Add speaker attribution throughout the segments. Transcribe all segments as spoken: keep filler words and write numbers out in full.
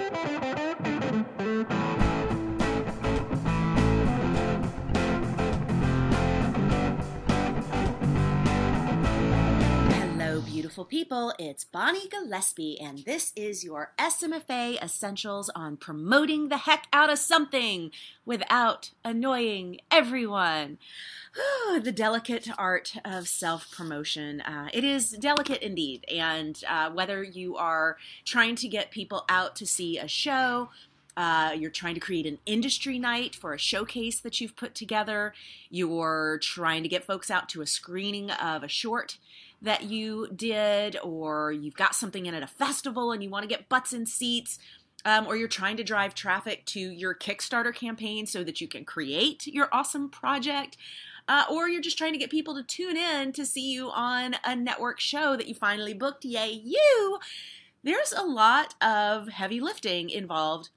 Speaker 1: Beautiful people, it's Bonnie Gillespie, and this is your S M F A Essentials on promoting the heck out of something without annoying everyone. Ooh, the delicate art of self-promotion. Uh, it is delicate indeed, and uh, whether you are trying to get people out to see a show, Uh, you're trying to create an industry night for a showcase that you've put together, you're trying to get folks out to a screening of a short that you did, or you've got something in at a festival and you want to get butts in seats, um, or you're trying to drive traffic to your Kickstarter campaign so that you can create your awesome project, uh, or you're just trying to get people to tune in to see you on a network show that you finally booked, yay you! There's a lot of heavy lifting involved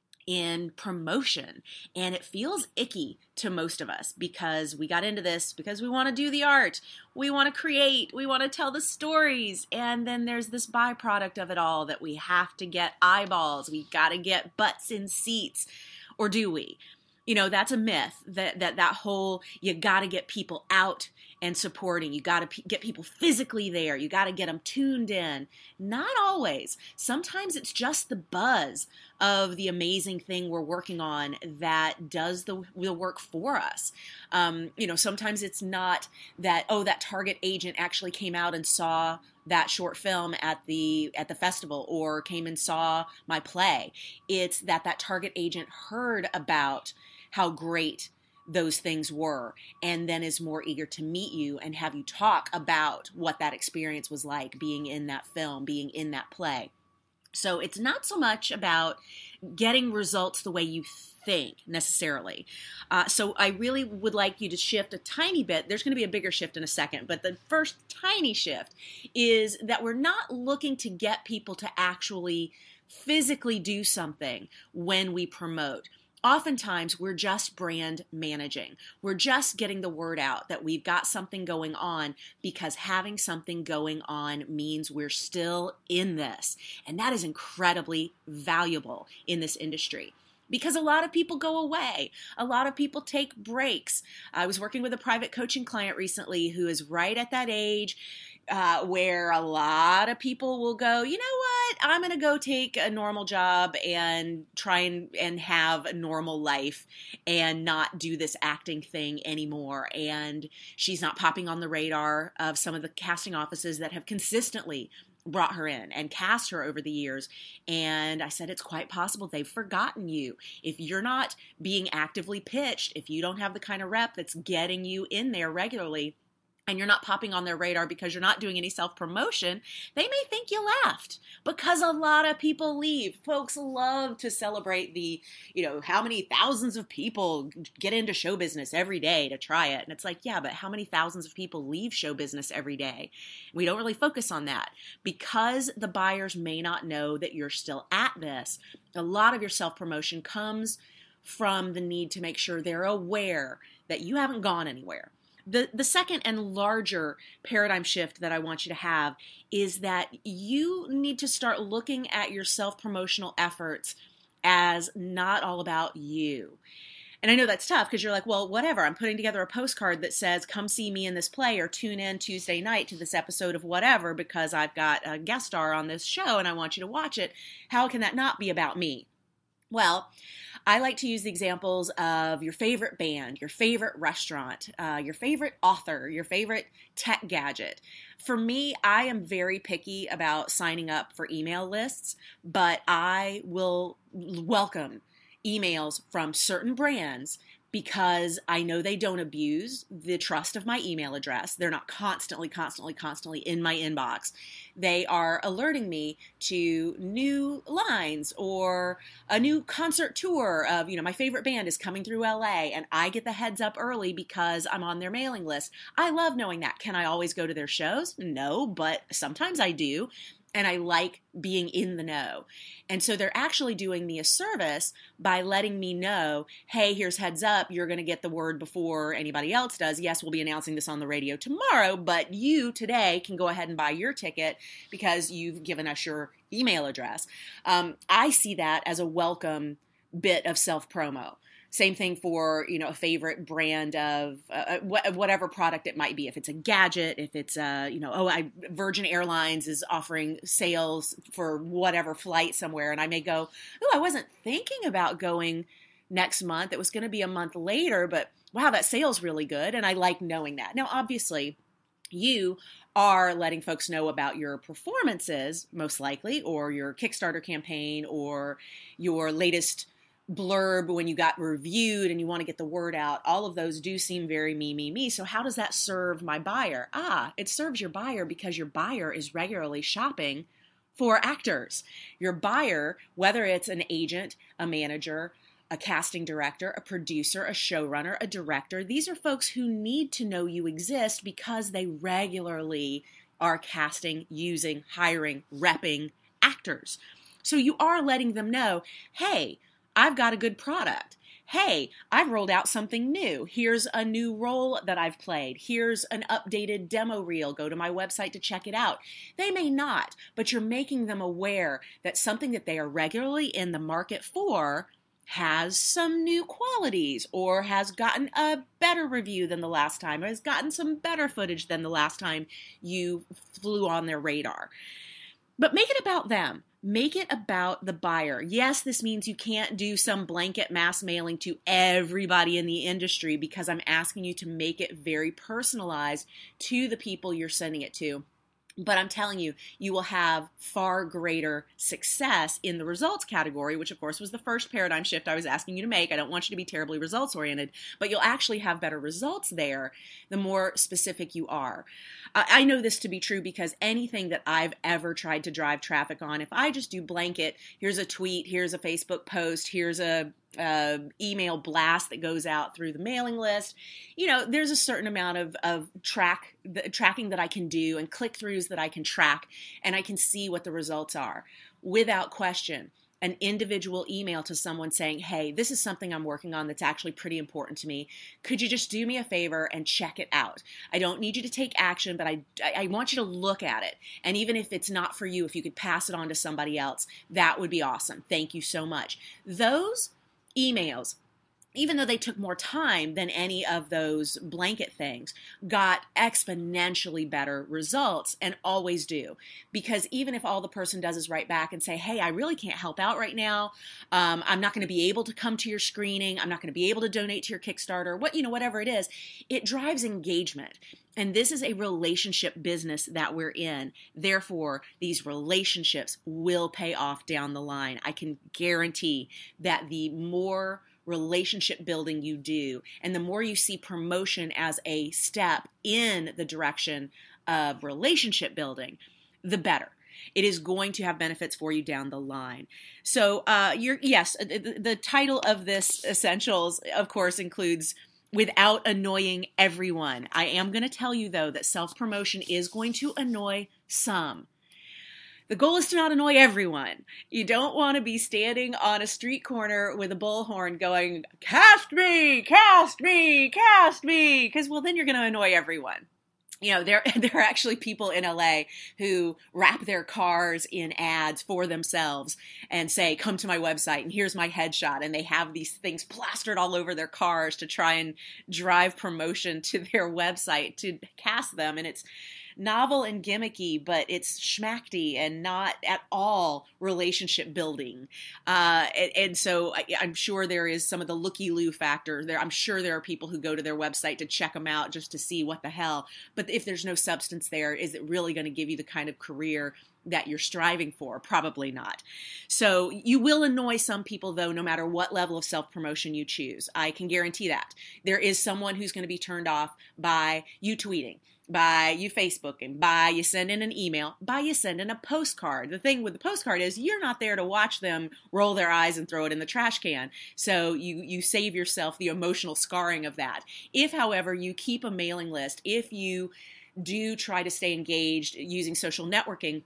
Speaker 1: in promotion, and it feels icky to most of us because we got into this because we want to do the art, we want to create, we want to tell the stories, and then there's this byproduct of it all that we have to get eyeballs, we got to get butts in seats, or do we? You know, that's a myth, that that, that whole, you got to get people out and supporting, you got to p- get people physically there, you got to get them tuned in. Not always. Sometimes it's just the buzz of the amazing thing we're working on that does the, the work for us. Um, you know, sometimes it's not that, oh, that target agent actually came out and saw that short film at the at the festival or came and saw my play. It's that that target agent heard about how great those things were and then is more eager to meet you and have you talk about what that experience was like being in that film, being in that play. So it's not so much about getting results the way you think necessarily. Uh, so I really would like you to shift a tiny bit. There's going to be a bigger shift in a second, but the first tiny shift is that we're not looking to get people to actually physically do something when we promote. Oftentimes, we're just brand managing. We're just getting the word out that we've got something going on because having something going on means we're still in this. And that is incredibly valuable in this industry because a lot of people go away. A lot of people take breaks. I was working with a private coaching client recently who is right at that age Uh, where a lot of people will go, you know what, I'm going to go take a normal job and try and, and have a normal life and not do this acting thing anymore. And she's not popping on the radar of some of the casting offices that have consistently brought her in and cast her over the years. And I said, it's quite possible they've forgotten you. If you're not being actively pitched, if you don't have the kind of rep that's getting you in there regularly, and you're not popping on their radar because you're not doing any self-promotion, they may think you left because a lot of people leave. Folks love to celebrate the, you know, how many thousands of people get into show business every day to try it. And it's like, yeah, but how many thousands of people leave show business every day? We don't really focus on that because the buyers may not know that you're still at this. A lot of your self-promotion comes from the need to make sure they're aware that you haven't gone anywhere. The the second and larger paradigm shift that I want you to have is that you need to start looking at your self-promotional efforts as not all about you. And I know that's tough because you're like, well, whatever. I'm putting together a postcard that says, come see me in this play or tune in Tuesday night to this episode of whatever because I've got a guest star on this show and I want you to watch it. How can that not be about me? Well, I like to use the examples of your favorite band, your favorite restaurant, uh, your favorite author, your favorite tech gadget. For me, I am very picky about signing up for email lists, but I will welcome emails from certain brands because I know they don't abuse the trust of my email address. They're not constantly, constantly, constantly in my inbox. They are alerting me to new lines or a new concert tour of, you know, my favorite band is coming through L A and I get the heads up early because I'm on their mailing list. I love knowing that. Can I always go to their shows? No, but sometimes I do. and I like being in the know. And so they're actually doing me a service by letting me know, hey, here's heads up, you're going to get the word before anybody else does. Yes, we'll be announcing this on the radio tomorrow, but you today can go ahead and buy your ticket because you've given us your email address. Um, I see that as a welcome bit of self-promo. Same thing for, you know, a favorite brand of uh, wh- whatever product it might be. If it's a gadget, if it's, uh, you know, oh, I, Virgin Airlines is offering sales for whatever flight somewhere. And I may go, oh, I wasn't thinking about going next month. It was going to be a month later, but wow, that sale's really good. And I like knowing that. Now, obviously, you are letting folks know about your performances, most likely, or your Kickstarter campaign or your latest blurb when you got reviewed and you want to get the word out. All of those do seem very me, me, me. So how does that serve my buyer? Ah, it serves your buyer because your buyer is regularly shopping for actors. Your buyer, whether it's an agent, a manager, a casting director, a producer, a showrunner, a director, these are folks who need to know you exist because they regularly are casting, using, hiring, repping actors. So you are letting them know, hey, I've got a good product. Hey, I've rolled out something new. Here's a new role that I've played. Here's an updated demo reel. Go to my website to check it out. They may not, but you're making them aware that something that they are regularly in the market for has some new qualities or has gotten a better review than the last time or has gotten some better footage than the last time you flew on their radar. But make it about them. Make it about the buyer. Yes, this means you can't do some blanket mass mailing to everybody in the industry because I'm asking you to make it very personalized to the people you're sending it to. But I'm telling you, you will have far greater success in the results category, which of course was the first paradigm shift I was asking you to make. I don't want you to be terribly results oriented, but you'll actually have better results there the more specific you are. I know this to be true because anything that I've ever tried to drive traffic on, if I just do blanket, here's a tweet, here's a Facebook post, here's a Uh, email blast that goes out through the mailing list, you know, there's a certain amount of, of track the, tracking that I can do and click-throughs that I can track, and I can see what the results are. Without question, an individual email to someone saying, hey, this is something I'm working on that's actually pretty important to me. Could you just do me a favor and check it out? I don't need you to take action, but I, I want you to look at it. And even if it's not for you, if you could pass it on to somebody else, that would be awesome. Thank you so much. Those emails, even though they took more time than any of those blanket things, got exponentially better results and always do. Because even if all the person does is write back and say, hey, I really can't help out right now. Um, I'm not going to be able to come to your screening. I'm not going to be able to donate to your Kickstarter, what, you know, whatever it is, it drives engagement. And this is a relationship business that we're in. Therefore, these relationships will pay off down the line. I can guarantee that the more relationship building you do, and the more you see promotion as a step in the direction of relationship building, the better. It is going to have benefits for you down the line. So, uh, you're, yes, the, the title of this Essentials, of course, includes without annoying everyone. I am going to tell you, though, that self-promotion is going to annoy some. The goal is to not annoy everyone. You don't want to be standing on a street corner with a bullhorn going, cast me, cast me, cast me, because, well, then you're going to annoy everyone. You know, there, there are actually people in L A who wrap their cars in ads for themselves and say, come to my website and here's my headshot. And they have these things plastered all over their cars to try and drive promotion to their website to cast them. And it's novel and gimmicky, but it's schmacky and not at all relationship building. Uh, and, and so I, I'm sure there is some of the looky-loo factor there. I'm sure there are people who go to their website to check them out just to see what the hell. But if there's no substance there, is it really going to give you the kind of career that you're striving for? Probably not. So you will annoy some people, though, no matter what level of self-promotion you choose. I can guarantee that. There is someone who's going to be turned off by you tweeting, by you Facebooking, by you sending an email, by you sending a postcard. The thing with the postcard is you're not there to watch them roll their eyes and throw it in the trash can. So you, you save yourself the emotional scarring of that. If, however, you keep a mailing list, if you do try to stay engaged using social networking,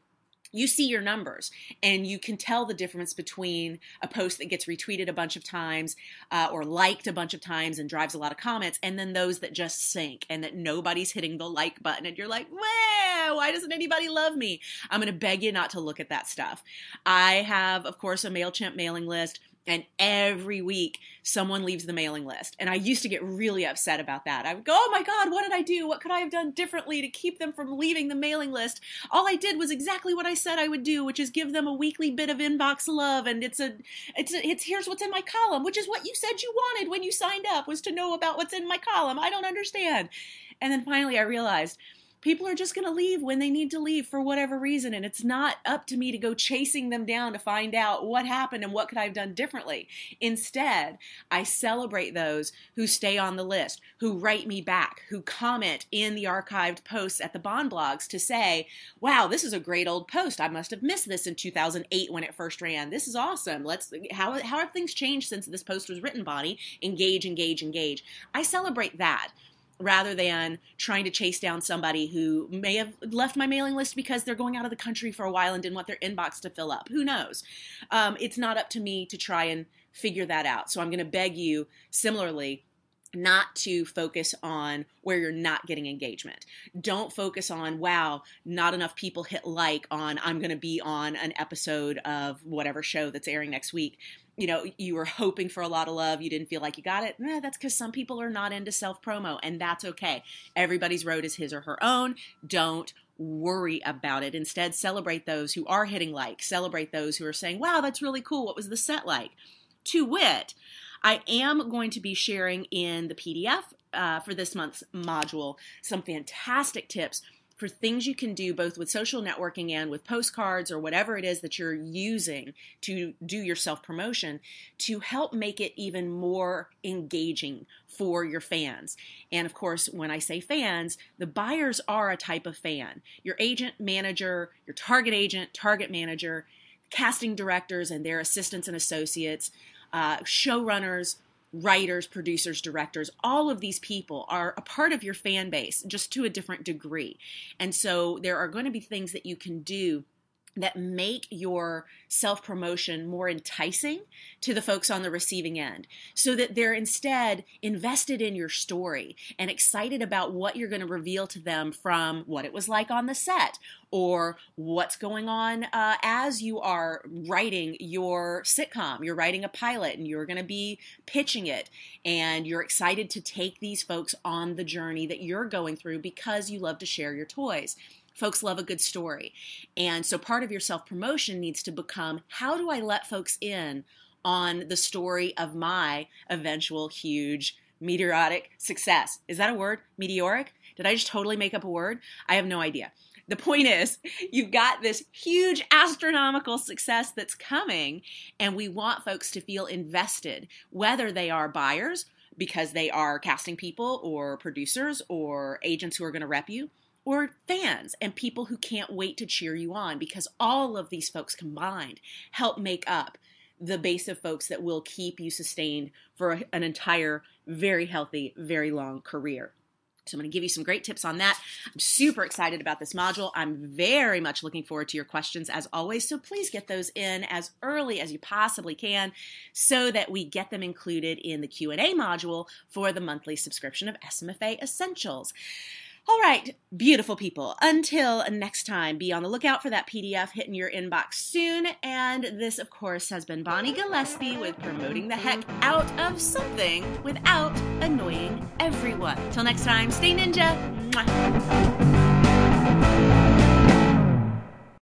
Speaker 1: you see your numbers and you can tell the difference between a post that gets retweeted a bunch of times uh, or liked a bunch of times and drives a lot of comments, and then those that just sink and that nobody's hitting the like button and you're like, wow, why doesn't anybody love me? I'm going to beg you not to look at that stuff. I have, of course, a MailChimp mailing list. And every week, someone leaves the mailing list. And I used to get really upset about that. I would go, oh my God, what did I do? What could I have done differently to keep them from leaving the mailing list? All I did was exactly what I said I would do, which is give them a weekly bit of inbox love. And it's a, it's a, it's here's what's in my column, which is what you said you wanted when you signed up, was to know about what's in my column. I don't understand. And then finally I realized, people are just going to leave when they need to leave for whatever reason, and it's not up to me to go chasing them down to find out what happened and what could I have done differently. Instead, I celebrate those who stay on the list, who write me back, who comment in the archived posts at the Bond blogs to say, wow, this is a great old post. I must have missed this in two thousand eight when it first ran. This is awesome. Let's how, how have things changed since this post was written, Bonnie? Engage, engage, engage. I celebrate that, rather than trying to chase down somebody who may have left my mailing list because they're going out of the country for a while and didn't want their inbox to fill up. Who knows? Um, it's not up to me to try and figure that out. So I'm going to beg you, similarly, not to focus on where you're not getting engagement. Don't focus on, wow, not enough people hit like on, I'm going to be on an episode of whatever show that's airing next week. You know, you were hoping for a lot of love. You didn't feel like you got it. Eh, that's because some people are not into self-promo, and that's okay. Everybody's road is his or her own. Don't worry about it. Instead, celebrate those who are hitting like. Celebrate those who are saying, wow, that's really cool. What was the set like? To wit, I am going to be sharing in the P D F uh, for this month's module some fantastic tips for things you can do both with social networking and with postcards or whatever it is that you're using to do your self-promotion to help make it even more engaging for your fans. And of course, when I say fans, the buyers are a type of fan. Your agent, manager, your target agent, target manager, casting directors and their assistants and associates, uh, showrunners, writers, producers, directors, all of these people are a part of your fan base, just to a different degree. And so there are going to be things that you can do that make your self-promotion more enticing to the folks on the receiving end, so that they're instead invested in your story and excited about what you're going to reveal to them from what it was like on the set, or what's going on uh, as you are writing your sitcom. You're writing a pilot and you're going to be pitching it, and you're excited to take these folks on the journey that you're going through because you love to share your toys. Folks love a good story. And so part of your self-promotion needs to become, how do I let folks in on the story of my eventual huge meteoric success? Is that a word? Meteoric? Did I just totally make up a word? I have no idea. The point is, you've got this huge astronomical success that's coming, and we want folks to feel invested, whether they are buyers because they are casting people or producers or agents who are going to rep you, or fans and people who can't wait to cheer you on, because all of these folks combined help make up the base of folks that will keep you sustained for a, an entire, very healthy, very long career. So I'm going to give you some great tips on that. I'm super excited about this module. I'm very much looking forward to your questions as always. So please get those in as early as you possibly can so that we get them included in the Q and A module for the monthly subscription of S M F A Essentials. All right, beautiful people, until next time, be on the lookout for that P D F hitting your inbox soon. And this, of course, has been Bonnie Gillespie with Promoting the Heck Out of Something Without Annoying Everyone. Till next time, stay ninja. Mwah.